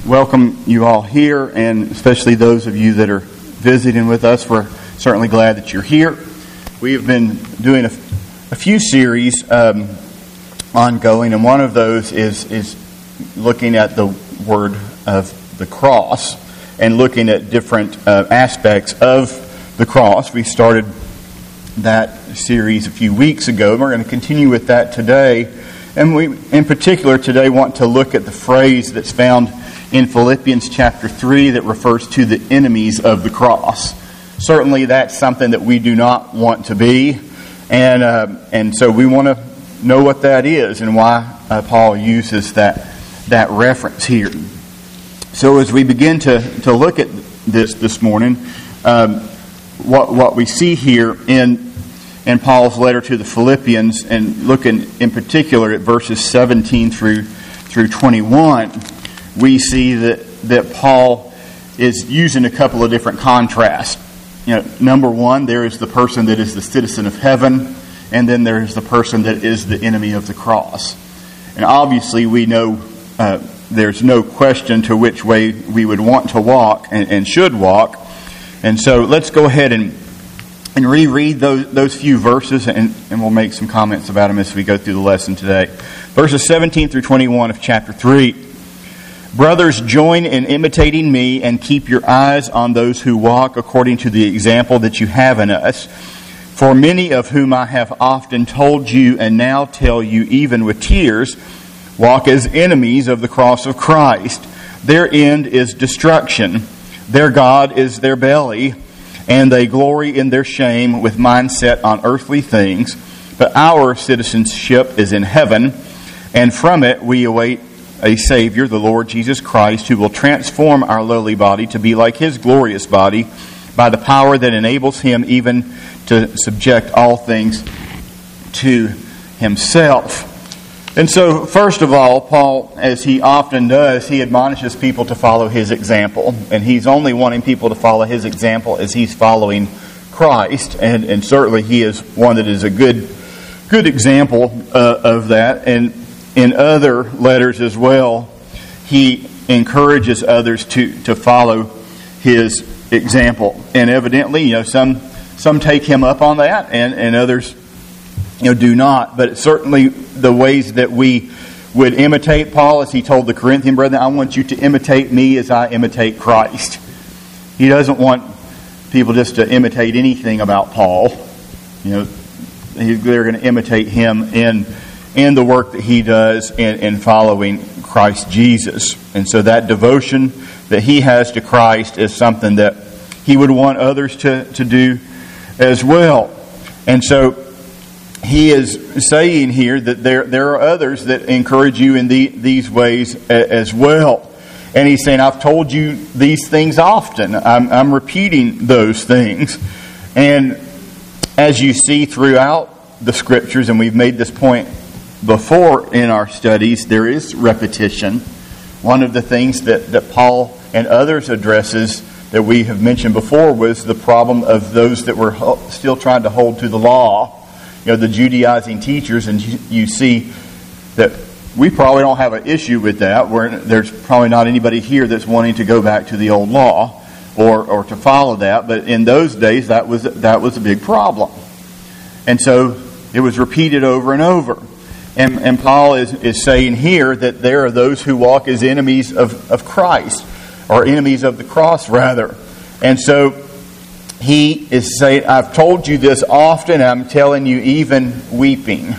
welcome you all here, and especially those of you that are visiting with us. We're certainly glad that you're here. We have been doing a few series ongoing, and one of those is looking at the word of the cross and looking at different aspects of the cross. We started that series a few weeks ago, and we're going to continue with that today. And we, in particular, today want to look at the phrase that's found in Philippians chapter 3 that refers to the enemies of the Certainly that's something that we do not want to be. And so we want to know what that is and why Paul uses that reference here. So as we begin to look at this morning, what we see here in Paul's letter to the Philippians, and looking in particular at verses 17 through 21, we see that Paul is using a couple of different contrasts. Number one, there is the person that is the citizen of heaven, and then there is the person that is the enemy of the cross. And obviously we know there's no question to which way we would want to walk and should walk. And so let's go ahead and reread those few verses, and we'll make some comments about them as we go through the lesson today. Verses 17 through 21 of chapter 3. Brothers, join in imitating me and keep your eyes on those who walk according to the example that you have in us. For many of whom I have often told you and now tell you even with tears, walk as enemies of the cross of Christ. Their end is destruction. Their God is their belly, and they glory in their shame with mind set on earthly things. But our citizenship is in heaven, and from it we await a Savior, the Lord Jesus Christ, who will transform our lowly body to be like His glorious body by the power that enables Him even to subject all things to Himself. And so, first of all, Paul, as he often does, he admonishes people to follow his example. And he's only wanting people to follow his example as he's following Christ. And certainly he is one that is a good example of that. And in other letters as well, he encourages others to follow his example. And evidently, some take him up on that, and others do not. But certainly the ways that we would imitate Paul, as he told the Corinthian brethren, I want you to imitate me as I imitate Christ. He doesn't want people just to imitate anything about Paul. They're going to imitate him in the work that he does in following Christ Jesus. And so that devotion that he has to Christ is something that he would want others to do as well. And so he is saying here that there are others that encourage you in these ways as well. And he's saying, I've told you these things often. I'm repeating those things. And as you see throughout the Scriptures, and we've made this point before in our studies, there is repetition. One of the things that Paul and others addresses that we have mentioned before was the problem of those that were still trying to hold to the law. The Judaizing teachers, and you see that we probably don't have an issue with that. There's probably not anybody here that's wanting to go back to the old law or to follow that. But in those days, that was a big problem. And so it was repeated over and over. And Paul is saying here that there are those who walk as enemies of Christ, or enemies of the cross, rather. And so he is saying, I've told you this often, I'm telling you even weeping.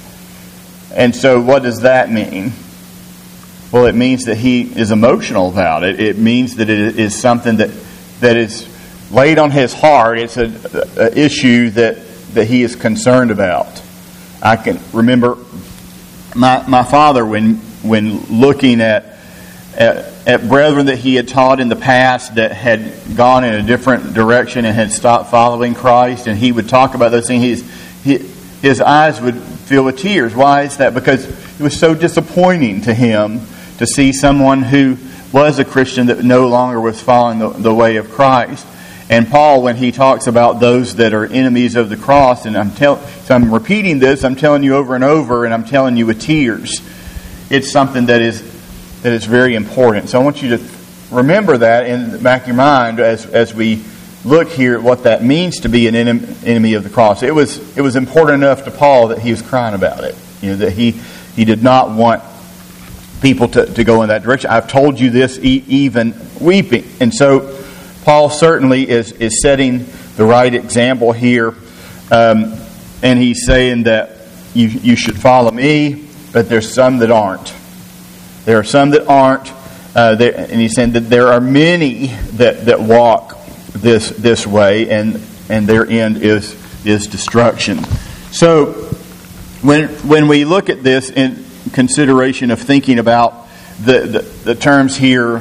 And so what does that mean? Well, it means that he is emotional about it. It means that it is something that is laid on his heart. It's an issue that he is concerned about. I can remember my father when looking at brethren that he had taught in the past that had gone in a different direction and had stopped following Christ, and he would talk about those things. His eyes would fill with tears. Why is that? Because it was so disappointing to him to see someone who was a Christian that no longer was following the way of Christ. And Paul, when he talks about those that are enemies of the cross, and I'm repeating this, I'm telling you over and over, and I'm telling you with tears. It's something that is that is very important. So I want you to remember that in the back of your mind as we look here at what that means to be an enemy of the cross. It was important enough to Paul that he was crying about it. That he did not want people to go in that direction. I've told you this even weeping. And so Paul certainly is setting the right example here. And he's saying that you should follow me, but there's some that aren't. There are some that aren't. And he's saying that there are many that walk this way, and their end is destruction. So when we look at this in consideration of thinking about the terms here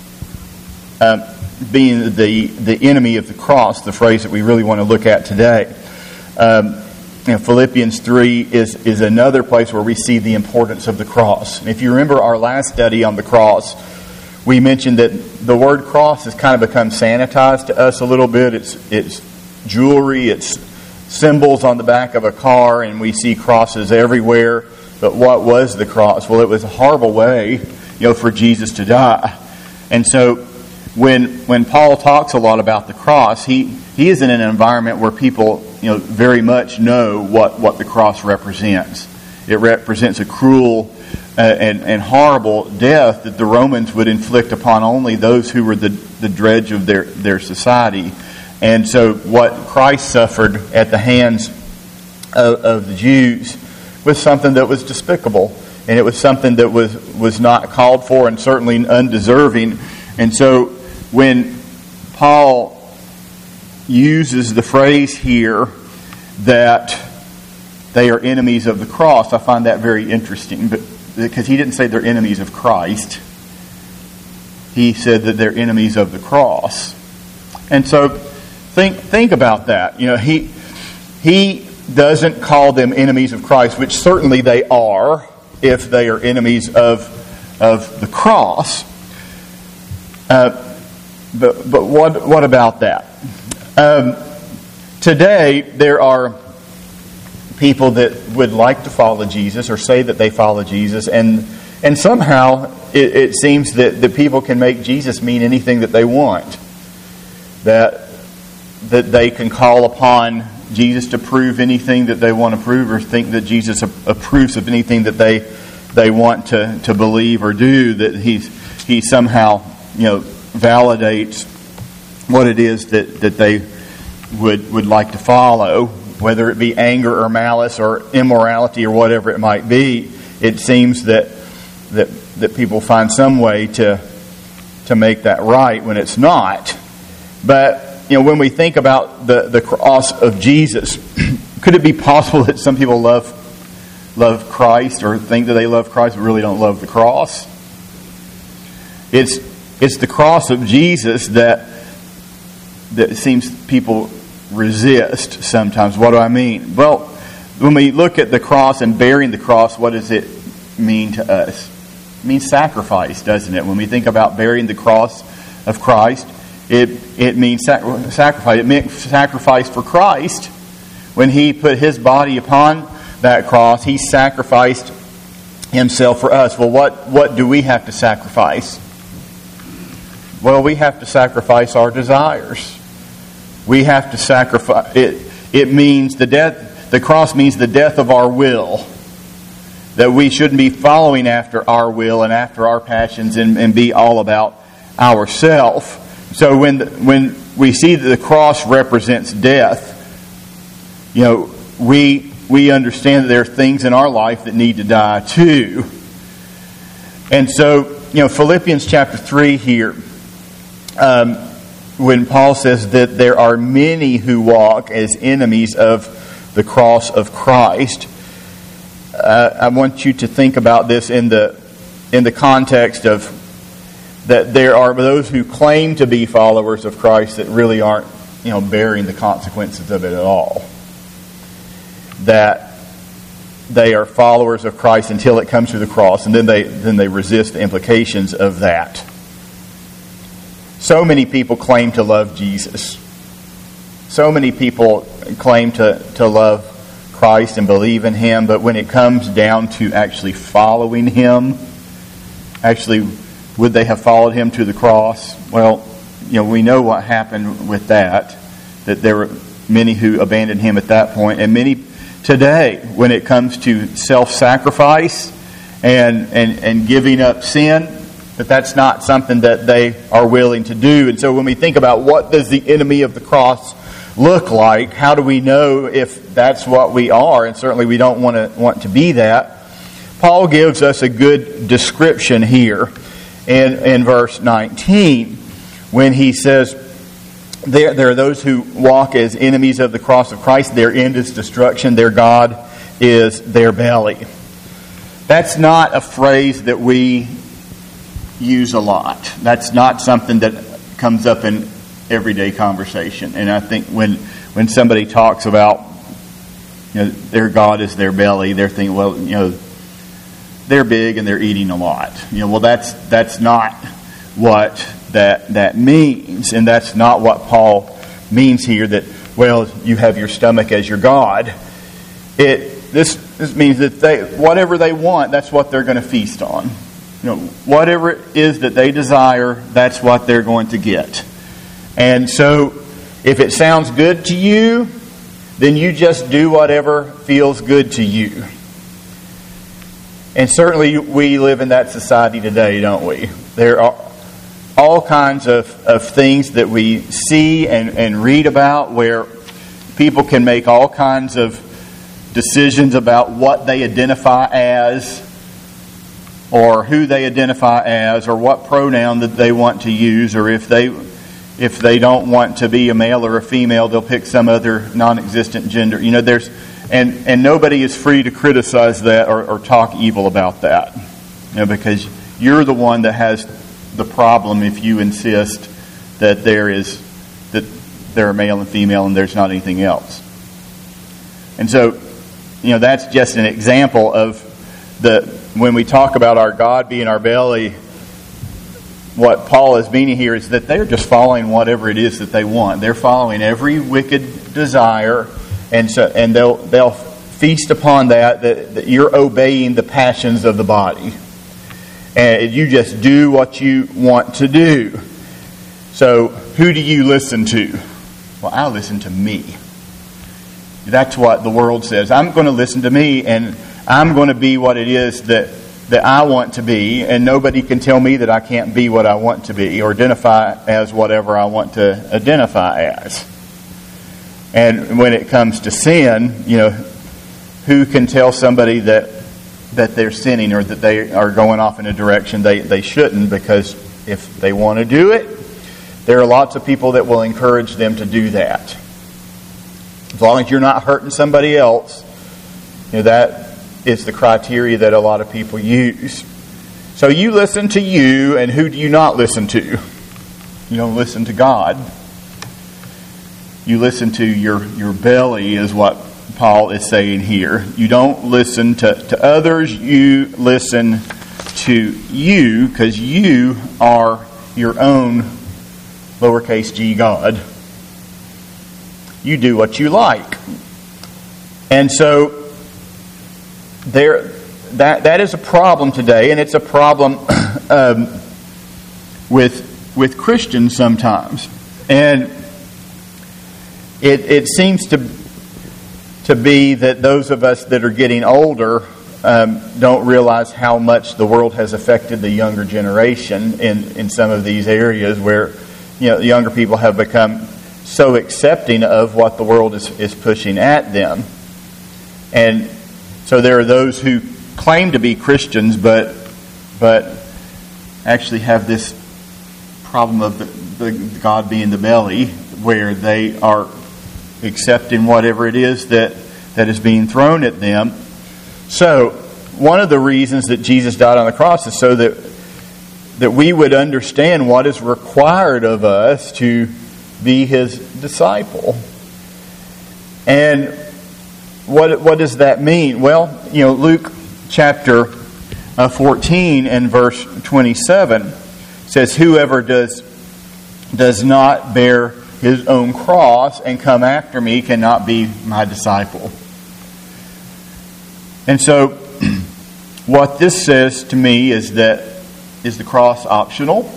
being the enemy of the cross, the phrase that we really want to look at today, Philippians 3 is another place where we see the importance of the cross. And if you remember our last study on the cross, we mentioned that the word cross has kind of become sanitized to us a little bit. It's jewelry, it's symbols on the back of a car, and we see crosses everywhere. But what was the cross? Well, it was a horrible way, for Jesus to die. And so when Paul talks a lot about the cross, he is in an environment where people, very much know what the cross represents. It represents a cruel and horrible death that the Romans would inflict upon only those who were the dredge of their society. And so what Christ suffered at the hands of the Jews was something that was despicable, and it was something that was not called for and certainly undeserving. And so when Paul uses the phrase here that they are enemies of the cross, I find that very interesting, because he didn't say they're enemies of Christ. He said that they're enemies of the cross. And so think about that. He doesn't call them enemies of Christ, which certainly they are if they are enemies of the cross. But what about that? Today there are people that would like to follow Jesus or say that they follow Jesus, and somehow it seems that the people can make Jesus mean anything that they want. That they can call upon Jesus to prove anything that they want to prove, or think that Jesus approves of anything that they want to believe or do, that he somehow validates what it is that they would like to follow, whether it be anger or malice or immorality or whatever it might be. It seems that people find some way to make that right when it's not. But when we think about the cross of Jesus, could it be possible that some people love Christ or think that they love Christ but really don't love the cross? It's the cross of Jesus that seems people resist sometimes. What do I mean? Well, when we look at the cross and bearing the cross, what does it mean to us? It means sacrifice, doesn't it? When we think about bearing the cross of Christ, it means sacrifice. It meant sacrifice for Christ. When He put His body upon that cross, He sacrificed Himself for us. Well, what do we have to sacrifice? Well, we have to sacrifice our desires. We have to sacrifice. It means the cross means the death of our will. That we shouldn't be following after our will and after our passions and be all about ourselves. So when we see that the cross represents death, we understand that there are things in our life that need to die too. And so, Philippians chapter 3 here, when Paul says that there are many who walk as enemies of the cross of Christ, I want you to think about this in the context of that there are those who claim to be followers of Christ that really aren't, bearing the consequences of it at all. That they are followers of Christ until it comes to the cross, and then they resist the implications of that. So many people claim to love Jesus. So many people claim to love Christ and believe in Him, but when it comes down to actually following Him, actually, would they have followed him to the cross? Well, we know what happened with that there were many who abandoned him at that point, and many today, when it comes to self-sacrifice and giving up sin, that's not something that they are willing to do. And so when we think about what does the enemy of the cross look like, how do we know if that's what we are? And certainly we don't want to be that. Paul gives us a good description here in verse 19 when he says, there are those who walk as enemies of the cross of Christ. Their end is destruction. Their God is their belly. That's not a phrase that we use a lot. That's not something that comes up in everyday conversation. And I think when somebody talks about their God is their belly, they're thinking, well, they're big and they're eating a lot. Well, that's not what that means, and that's not what Paul means here. That you have your stomach as your God. This means that whatever they want, that's what they're going to feast on. Whatever it is that they desire, that's what they're going to get. And so, if it sounds good to you, then you just do whatever feels good to you. And certainly we live in that society today, don't we? There are all kinds of things that we see and read about where people can make all kinds of decisions about what they identify as, or who they identify as, or what pronoun that they want to use, or if they don't want to be a male or a female, they'll pick some other non-existent gender. And nobody is free to criticize that or talk evil about that. Because you're the one that has the problem if you insist that they're male and female and there's not anything else. And so, that's just an example of when we talk about our God being our belly, what Paul is meaning here is that they're just following whatever it is that they want. They're following every wicked desire, and they'll feast upon that you're obeying the passions of the body. And you just do what you want to do. So, who do you listen to? Well, I listen to me. That's what the world says. I'm going to listen to me, and I'm going to be what it is that I want to be, and nobody can tell me that I can't be what I want to be or identify as whatever I want to identify as. And when it comes to sin, who can tell somebody that they're sinning or that they are going off in a direction they shouldn't? Because if they want to do it, there are lots of people that will encourage them to do that. As long as you're not hurting somebody else, that is the criteria that a lot of people use. So you listen to you, and who do you not listen to? You don't listen to God. You listen to your belly, is what Paul is saying here. You don't listen to others. You listen to you, because you are your own lowercase g God. You do what you like. And so that is a problem today, and it's a problem with Christians sometimes. And it seems to be that those of us that are getting older don't realize how much the world has affected the younger generation in some of these areas where the younger people have become so accepting of what the world is pushing at them. And so there are those who claim to be Christians but actually have this problem of the God being the belly, where they are accepting whatever it is that is being thrown at them. So one of the reasons that Jesus died on the cross is so that we would understand what is required of us to be His disciple. And what does that mean? Well, Luke chapter 14 and verse 27 says, "Whoever does not bear his own cross and come after me cannot be my disciple." And so what this says to me is that Is the cross optional?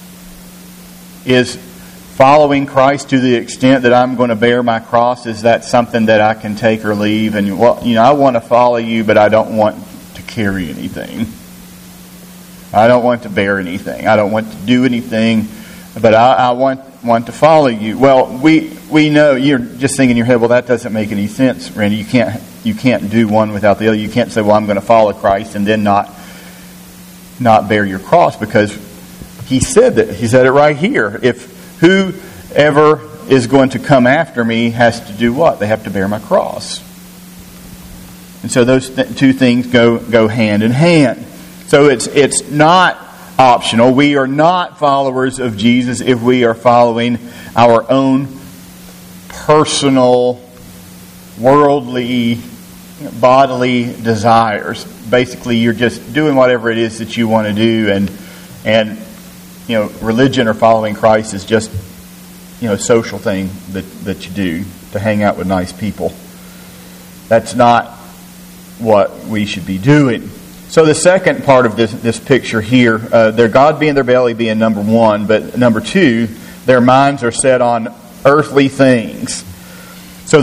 Is following Christ to the extent that I'm going to bear my cross, is that something that I can take or leave? And, well, I want to follow you, but I don't want to carry anything. I don't want to bear anything. I don't want to do anything, but I want to follow you. Well, we know, you're just thinking in your head, well, that doesn't make any sense, Randy. You can't do one without the other. You can't say, well, I'm going to follow Christ and then not bear your cross, because he said it right here. If whoever is going to come after me has to do what? They have to bear my cross. And so those two things go hand in hand. So it's not optional. We are not followers of Jesus if we are following our own personal, worldly, bodily desires. Basically, you're just doing whatever it is that you want to do, and religion or following Christ is just a social thing that you do to hang out with nice people. That's not what we should be doing. So the second part of this picture here, their God being their belly being number one, but number two, their minds are set on earthly things. So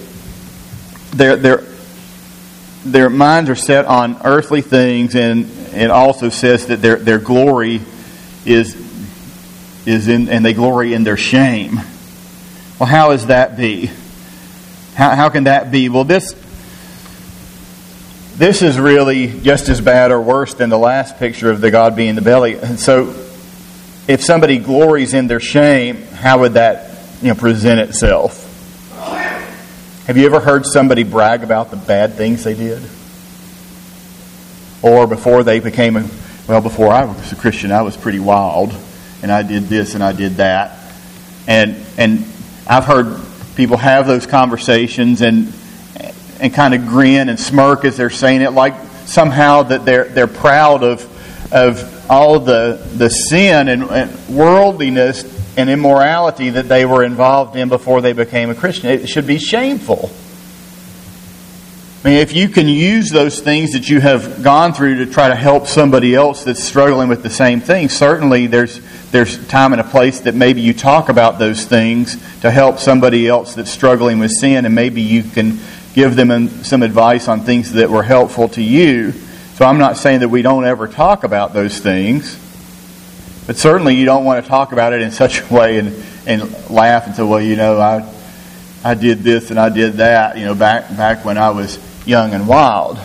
their minds are set on earthly things, and it also says that their glory is in, and they glory in their shame. Well, how does that be? How can that be? Well, this is really just as bad or worse than the last picture of the God being the belly. And so, if somebody glories in their shame, how would that present itself? Have you ever heard somebody brag about the bad things they did? Or before they before I was a Christian, I was pretty wild, and I did this and I did that. And I've heard people have those conversations and kind of grin and smirk as they're saying it, like somehow that they're proud of all the sin and worldliness and immorality that they were involved in before they became a Christian. It should be shameful. I mean, if you can use those things that you have gone through to try to help somebody else that's struggling with the same thing, certainly there's time and a place that maybe you talk about those things to help somebody else that's struggling with sin, and maybe you can give them some advice on things that were helpful to you. So I'm not saying that we don't ever talk about those things, but certainly you don't want to talk about it in such a way and laugh and say, well, I did this and I did that, back when I was young and wild.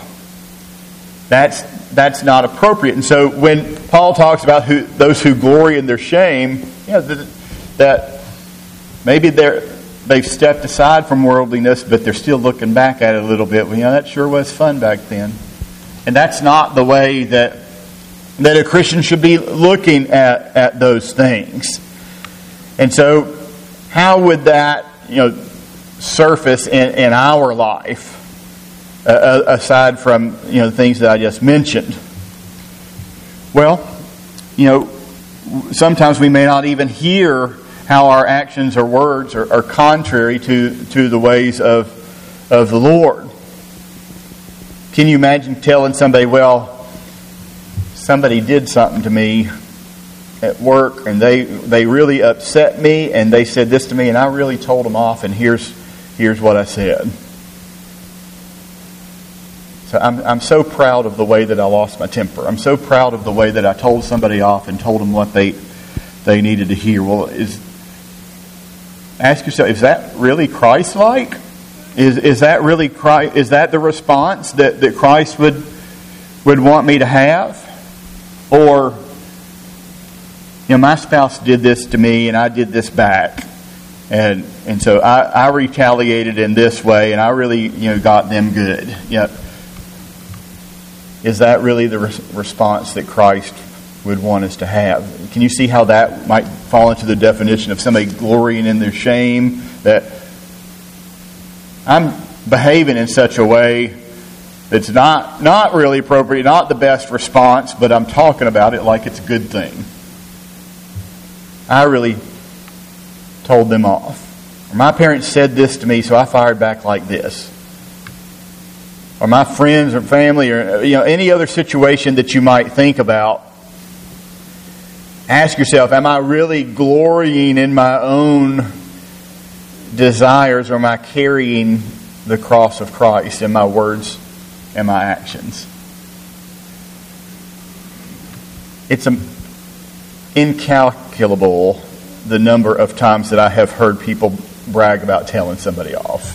That's not appropriate. And so when Paul talks about those who glory in their shame, that maybe they've stepped aside from worldliness, but they're still looking back at it a little bit. Well, that sure was fun back then. And that's not the way that a Christian should be looking at those things. And so how would that surface in our life, aside from the things that I just mentioned? Well, sometimes we may not even hear how our actions or words are contrary to the ways of the Lord. Can you imagine telling somebody, well, somebody did something to me at work and they really upset me and they said this to me and I really told them off, and here's what I said. So I'm so proud of the way that I lost my temper. I'm so proud of the way that I told somebody off and told them what they needed to hear. Well, ask yourself, is that really Christ-like? Is that really Christ? Is that the response that Christ would want me to have? Or, my spouse did this to me and I did this back, and so I retaliated in this way and I really got them good. Is that really the response that Christ would want us to have? Can you see how that might fall into the definition of somebody glorying in their shame? That I'm behaving in such a way that's not really appropriate, not the best response, but I'm talking about it like it's a good thing. I really told them off. Or my parents said this to me, so I fired back like this. Or my friends or family or any other situation that you might think about. ask yourself, am I really glorying in my own desires, or am I carrying the cross of Christ in my words and my actions? It's incalculable the number of times that I have heard people brag about telling somebody off.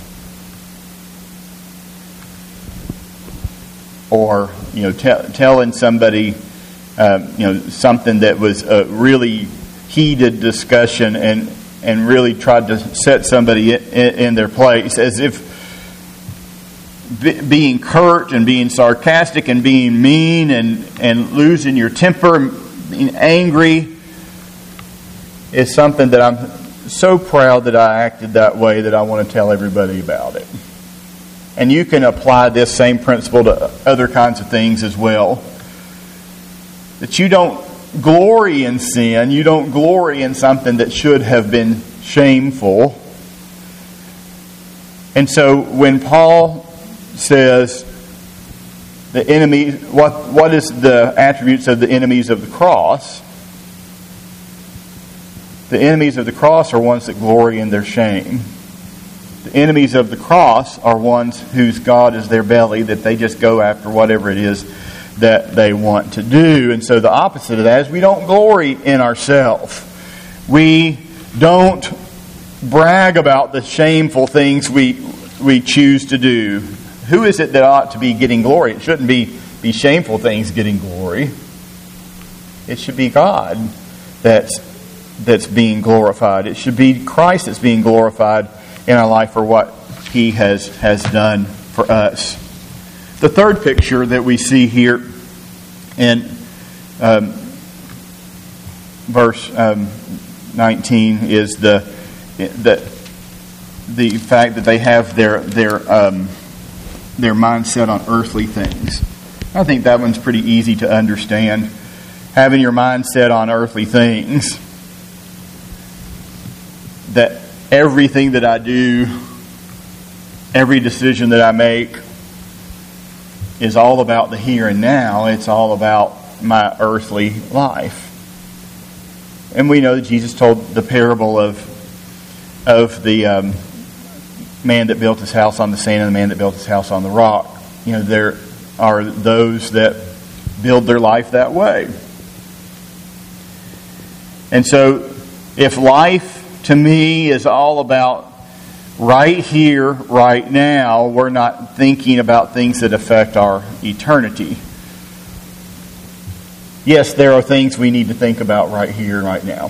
Or, telling somebody, something that was a really heated discussion and really tried to set somebody in their place, as if being curt and being sarcastic and being mean and losing your temper and being angry is something that I'm so proud that I acted that way that I want to tell everybody about it. And you can apply this same principle to other kinds of things as well. That you don't glory in sin. You don't glory in something that should have been shameful. And so when Paul says the enemy, what is the attributes of the enemies of the cross? The enemies of the cross are ones that glory in their shame. The enemies of the cross are ones whose God is their belly, that they just go after whatever it is that they want to do. And so the opposite of that is we don't glory in ourselves. We don't brag about the shameful things we choose to do. Who is it that ought to be getting glory? It shouldn't be shameful things getting glory. It should be God that's being glorified. It should be Christ that's being glorified in our life for what He has done for us. The third picture that we see here in verse 19 is the fact that they have their mindset on earthly things. I think that one's pretty easy to understand. Having your mindset on earthly things, that everything that I do, every decision that I make is all about the here and now. It's all about my earthly life. And we know that Jesus told the parable of the man that built his house on the sand and the man that built his house on the rock. There are those that build their life that way. And so if life to me is all about right here, right now, we're not thinking about things that affect our eternity. Yes, there are things we need to think about right here and right now.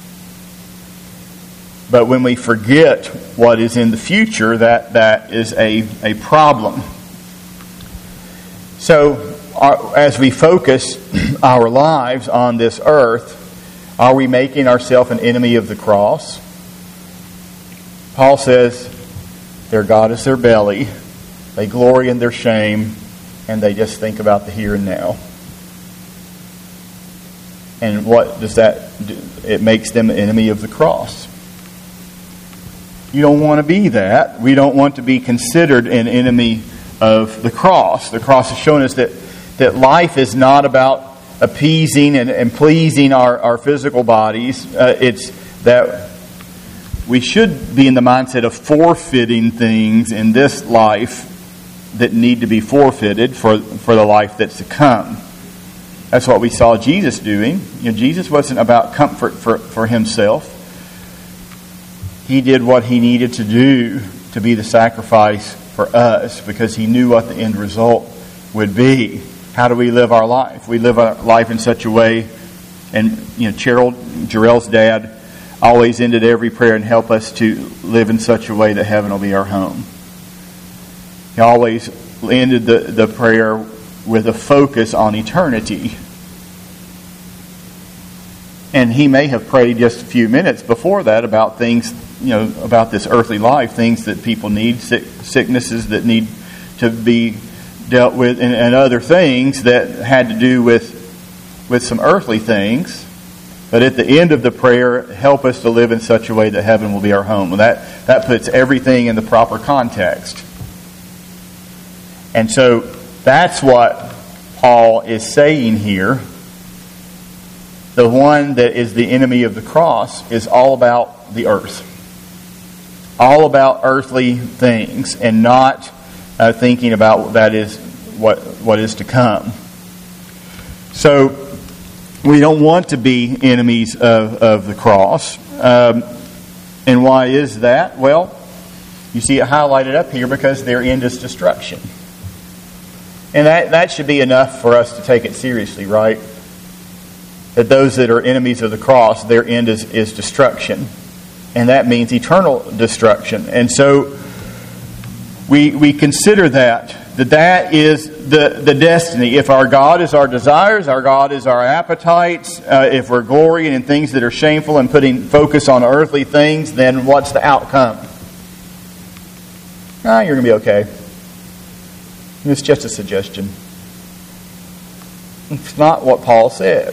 But when we forget what is in the future, that is a problem. So, as we focus our lives on this earth, are we making ourselves an enemy of the cross? Paul says their God is their belly. They glory in their shame, and they just think about the here and now. And what does that do? It makes them an enemy of the cross. You don't want to be that. We don't want to be considered an enemy of the cross. The cross has shown us that life is not about appeasing and pleasing our physical bodies. It's that we should be in the mindset of forfeiting things in this life that need to be forfeited for the life that's to come. That's what we saw Jesus doing. Jesus wasn't about comfort for himself. He did what he needed to do to be the sacrifice for us because he knew what the end result would be. How do we live our life? We live our life in such a way, and Jarrell's dad always ended every prayer and help us to live in such a way that heaven will be our home. He always ended the prayer with a focus on eternity. And he may have prayed just a few minutes before that about things, about this earthly life, things that people need, sicknesses that need to be dealt with, and other things that had to do with some earthly things. But at the end of the prayer, help us to live in such a way that heaven will be our home. Well, that puts everything in the proper context. And so that's what Paul is saying here. the one that is the enemy of the cross is all about the earth. All about earthly things, and not thinking about that is what is to come. So we don't want to be enemies of the cross. And why is that? Well, you see it highlighted up here because their end is destruction. And that should be enough for us to take it seriously, right? That those that are enemies of the cross, their end is destruction. And that means eternal destruction. And so we consider that is the destiny. If our God is our desires, our God is our appetites, if we're glorying in things that are shameful and putting focus on earthly things, then what's the outcome? You're going to be okay. It's just a suggestion. It's not what Paul said.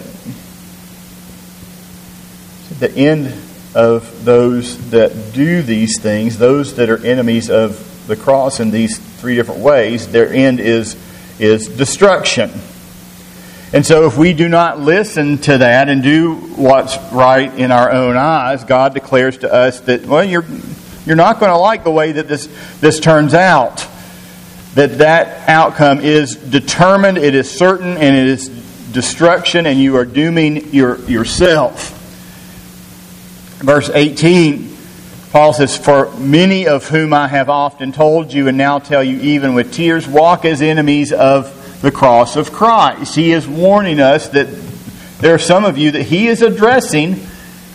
The end of those that do these things, those that are enemies of the cross in these three different ways, their end is destruction. And so if we do not listen to that and do what's right in our own eyes, God declares to us that, well, you're not going to like the way that this turns out. That outcome is determined, it is certain, and it is destruction, and you are dooming yourself. Verse 18, Paul says, "For many of whom I have often told you, and now tell you even with tears, walk as enemies of the cross of Christ." He is warning us that there are some of you that he is addressing.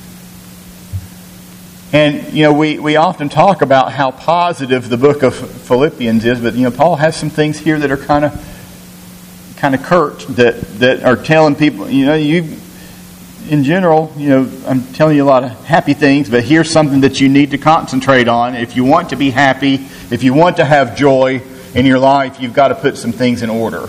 And, we often talk about how positive the book of Philippians is, but, Paul has some things here that are kind of curt, that are telling people, in general, I'm telling you a lot of happy things, but here's something that you need to concentrate on. If you want to be happy, if you want to have joy in your life, you've got to put some things in order.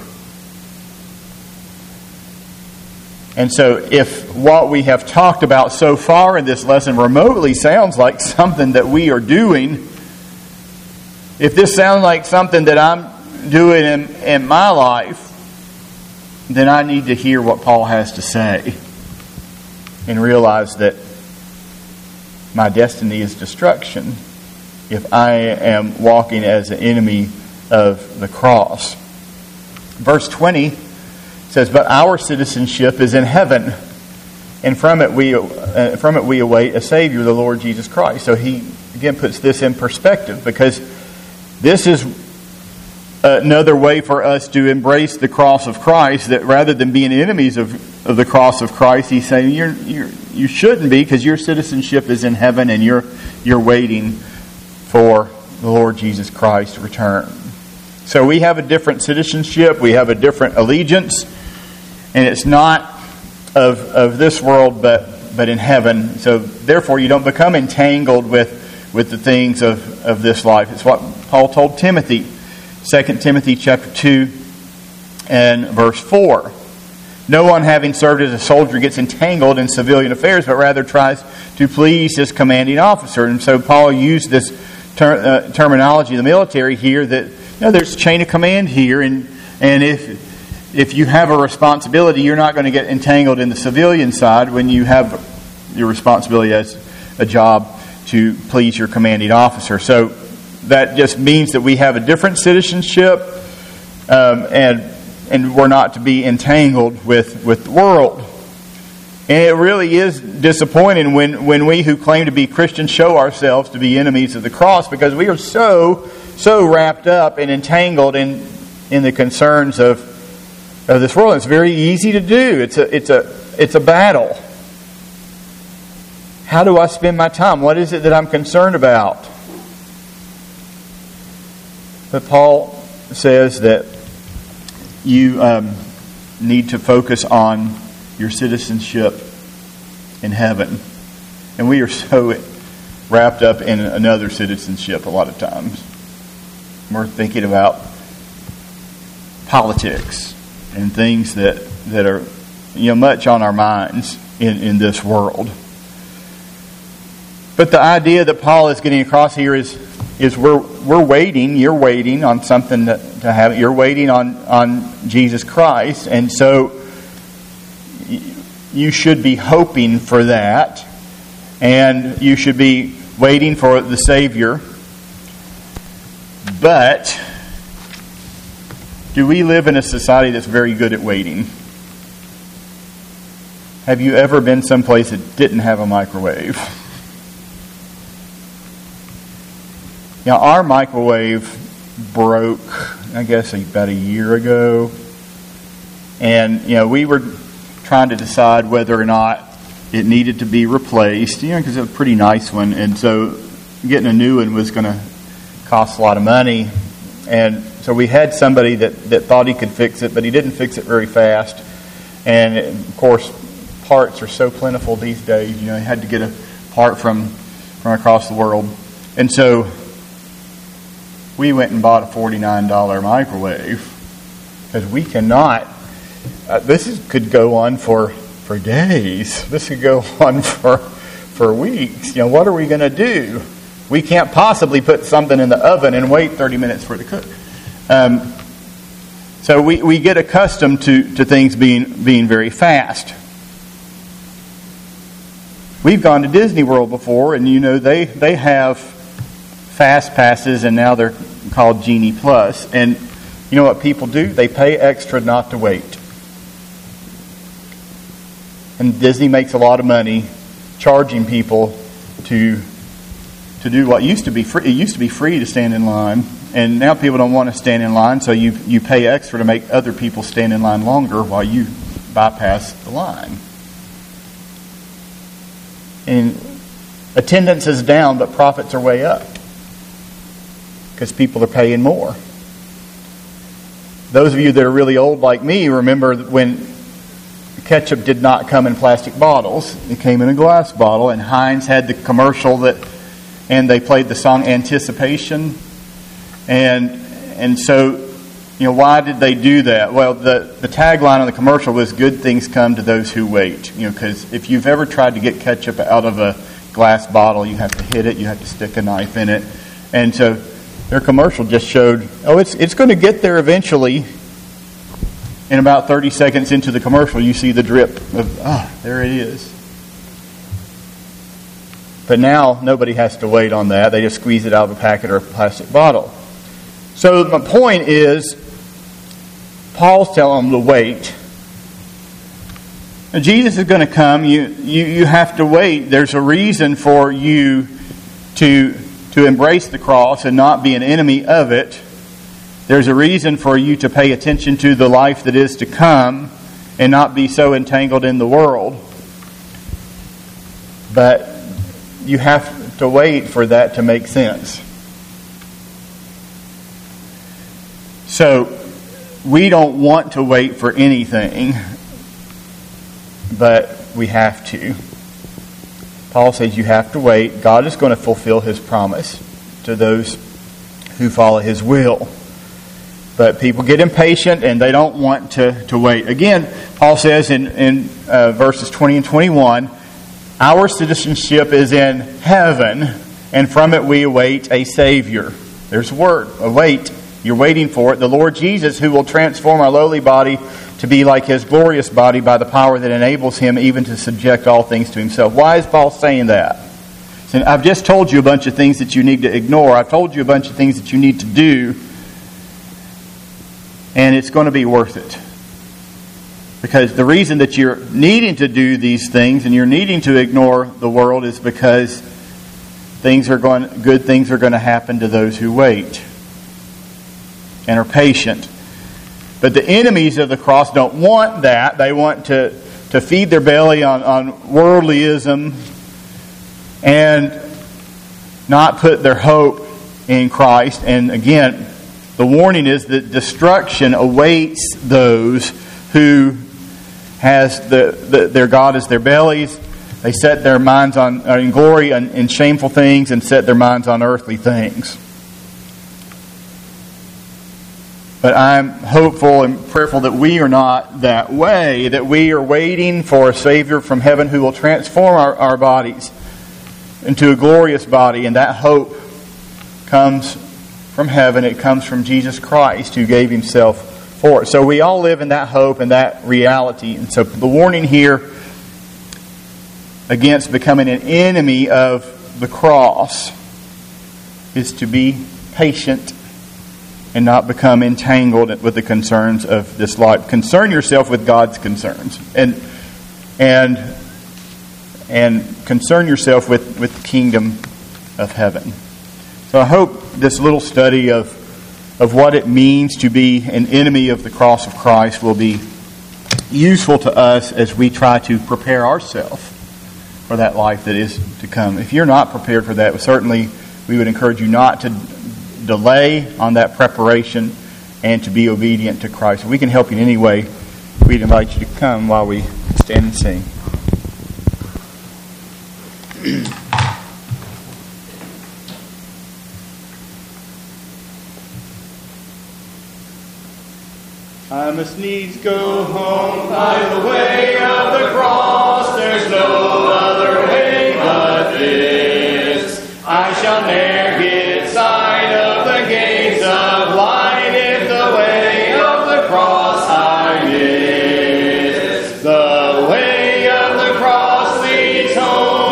And so if what we have talked about so far in this lesson remotely sounds like something that we are doing, if this sounds like something that I'm doing in my life, then I need to hear what Paul has to say and realize that my destiny is destruction if I am walking as an enemy of the cross. Verse 20 says, "But our citizenship is in heaven, and from it we await a Savior, the Lord Jesus Christ." So he again puts this in perspective, because this is another way for us to embrace the cross of Christ. That rather than being enemies of the cross of Christ, he's saying you shouldn't be, because your citizenship is in heaven, and you're waiting for the Lord Jesus Christ's return. So we have a different citizenship, we have a different allegiance. And it's not of this world, but in heaven. So therefore, you don't become entangled with the things of this life. It's what Paul told Timothy, 2 Timothy chapter 2 and verse 4. "No one having served as a soldier gets entangled in civilian affairs, but rather tries to please his commanding officer." And so Paul used this terminology of the military here, that there's chain of command here, and if you have a responsibility, you're not going to get entangled in the civilian side when you have your responsibility as a job to please your commanding officer. So that just means that we have a different citizenship, and we're not to be entangled with the world. And it really is disappointing when we who claim to be Christians show ourselves to be enemies of the cross, because we are so wrapped up and entangled in the concerns of this world. It's very easy to do. It's a battle. How do I spend my time? What is it that I'm concerned about? But Paul says that you need to focus on your citizenship in heaven. And we are so wrapped up in another citizenship a lot of times. We're thinking about politics and things that are much on our minds in this world. But the idea that Paul is getting across here is we're waiting. You're waiting on something to have. You're waiting on Jesus Christ, and so you should be hoping for that, and you should be waiting for the Savior. But do we live in a society that's very good at waiting? Have you ever been someplace that didn't have a microwave? Now, our microwave broke, I guess, about a year ago. And, we were trying to decide whether or not it needed to be replaced, because it was a pretty nice one. And so getting a new one was going to cost a lot of money. And so we had somebody that thought he could fix it, but he didn't fix it very fast. And, of course, parts are so plentiful these days. You had to get a part from across the world. And so we went and bought a $49 microwave, because we cannot. This could go on for days. This could go on for weeks. What are we going to do? We can't possibly put something in the oven and wait 30 minutes for it to cook. So we get accustomed to things being very fast. We've gone to Disney World before, and they have fast passes, and now they're called Genie Plus. And you know what people do? They pay extra not to wait. And Disney makes a lot of money charging people to do what used to be free. It used to be free to stand in line, and now people don't want to stand in line, so you pay extra to make other people stand in line longer while you bypass the line. And attendance is down, but profits are way up, because people are paying more. Those of you that are really old like me remember when ketchup did not come in plastic bottles. It came in a glass bottle, and Heinz had the commercial and they played the song Anticipation. And so, why did they do that? Well, the tagline of the commercial was, "Good things come to those who wait." Because if you've ever tried to get ketchup out of a glass bottle, you have to hit it, you have to stick a knife in it. And so their commercial just showed, it's going to get there eventually. And about 30 seconds into the commercial, you see the drip of, there it is. But now, nobody has to wait on that. They just squeeze it out of a packet or a plastic bottle. So my point is, Paul's telling them to wait. Now, Jesus is going to come. You have to wait. There's a reason for you to embrace the cross and not be an enemy of it. There's a reason for you to pay attention to the life that is to come and not be so entangled in the world. But you have to wait for that to make sense. So, we don't want to wait for anything, but we have to. Paul says you have to wait. God is going to fulfill His promise to those who follow His will. But people get impatient and they don't want to wait. Again, Paul says in verses 20 and 21, our citizenship is in heaven, and from it we await a Savior. There's a word, await. You're waiting for it. The Lord Jesus, who will transform our lowly body to be like His glorious body by the power that enables Him even to subject all things to Himself. Why is Paul saying that? So I've just told you a bunch of things that you need to ignore. I've told you a bunch of things that you need to do. And it's going to be worth it. Because the reason that you're needing to do these things and you're needing to ignore the world is because good things are going to happen to those who wait and are patient. But the enemies of the cross don't want that. They want to feed their belly on worldlyism and not put their hope in Christ. And again, the warning is that destruction awaits those who has their God as their bellies. They set their minds on glory and shameful things and set their minds on earthly things. But I'm hopeful and prayerful that we are not that way, that we are waiting for a Savior from heaven who will transform our bodies into a glorious body, and that hope comes from heaven. It comes from Jesus Christ, who gave Himself for it. So we all live in that hope and that reality. And so the warning here against becoming an enemy of the cross is to be patient and not become entangled with the concerns of this life. Concern yourself with God's concerns, and concern yourself with the kingdom of heaven. So I hope this little study of what it means to be an enemy of the cross of Christ will be useful to us as we try to prepare ourselves for that life that is to come. If you're not prepared for that, certainly we would encourage you not to delay on that preparation and to be obedient to Christ. If we can help you in any way, we'd invite you to come while we stand and sing. I must needs go home by the way of the cross. There's no other way but this. I shall ne'er get sight of the gates of light if the way of the cross I miss. The way of the cross leads home.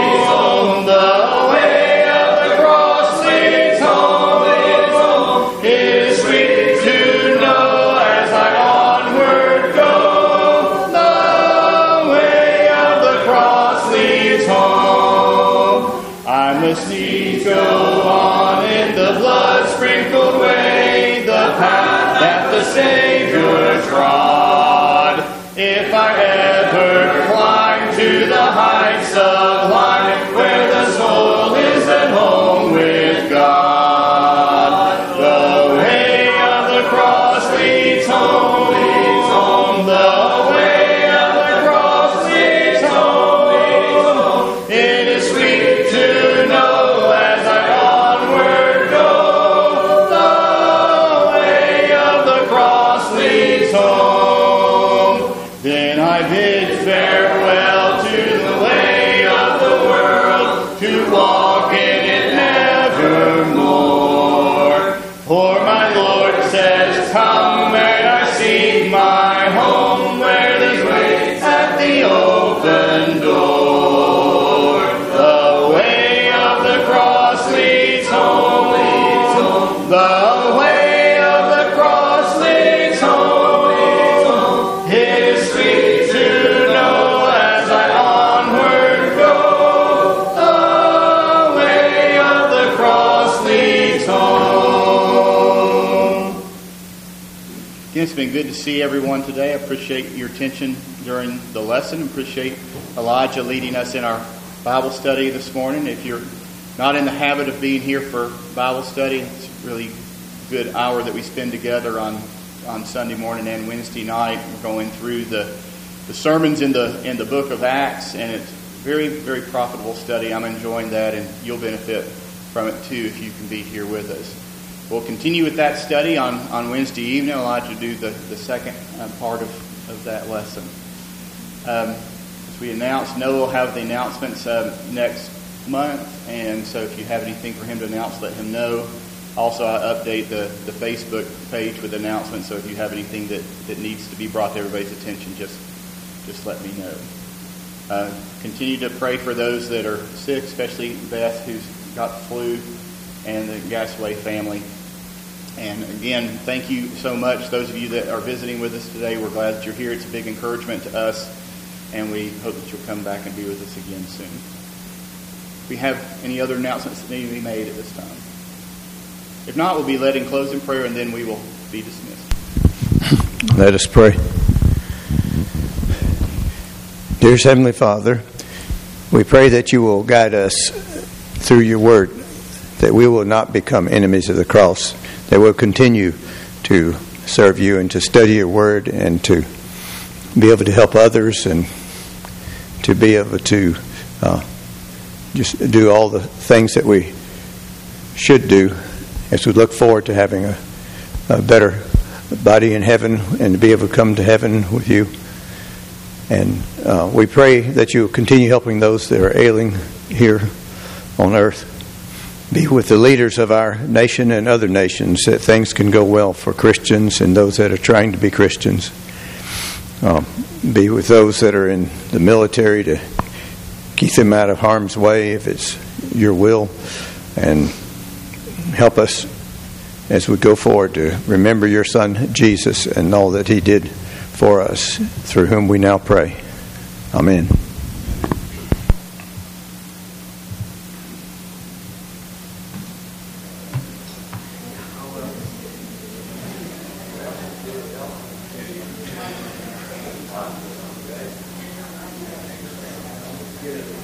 The way of the cross leads home. It is sweet to know as I onward go. The way of the cross leads home. I must needs go on in the blood-sprinkled way, the path that the Savior trod. If I ever climb to the heights of life where the soul is at home with God, the way of the cross leads home. The way of the cross leads home. It is sweet to know as I onward go. The way of the cross leads home. Then I bid farewell to the way of the world, to walk in it nevermore. For my Lord says, come and I see my home where He waits at the open door. The way of the cross leads home. The way of the cross leads home. It is sweet to know as I onward go. The way of the cross leads home. Again, it's been good to see everyone today. I appreciate your attention during the lesson. I appreciate Elijah leading us in our Bible study this morning. If you're not in the habit of being here for Bible study, it's a really good hour that we spend together on Sunday morning and Wednesday night. We're going through the sermons in the book of Acts, and it's very, very profitable study. I'm enjoying that, and you'll benefit from it too if you can be here with us. We'll continue with that study on Wednesday evening. Elijah do the second part of that lesson. As we announced, Noah will have the announcements next month, and so if you have anything for him to announce, let him know. Also, I update the Facebook page with announcements, so if you have anything that needs to be brought to everybody's attention, just let me know. Continue to pray for those that are sick, especially Beth, who's got the flu, and the Gasaway family. And again, thank you so much, those of you that are visiting with us today. We're glad that you're here. It's a big encouragement to us, and we hope that you'll come back and be with us again soon. If we have any other announcements that need to be made at this time. If not, we'll be led in closing prayer, and then we will be dismissed. Let us pray. Dearest Heavenly Father, we pray that you will guide us through your word, that we will not become enemies of the cross, that we'll continue to serve you and to study your word and to be able to help others and to be able to just do all the things that we should do as we look forward to having a better body in heaven and to be able to come to heaven with you. And we pray that you will continue helping those that are ailing here on earth. Be with the leaders of our nation and other nations, that things can go well for Christians and those that are trying to be Christians. Be with those that are in the military to keep them out of harm's way if it's your will, and help us as we go forward to remember your Son, Jesus, and all that he did for us, through whom we now pray. Amen. Good.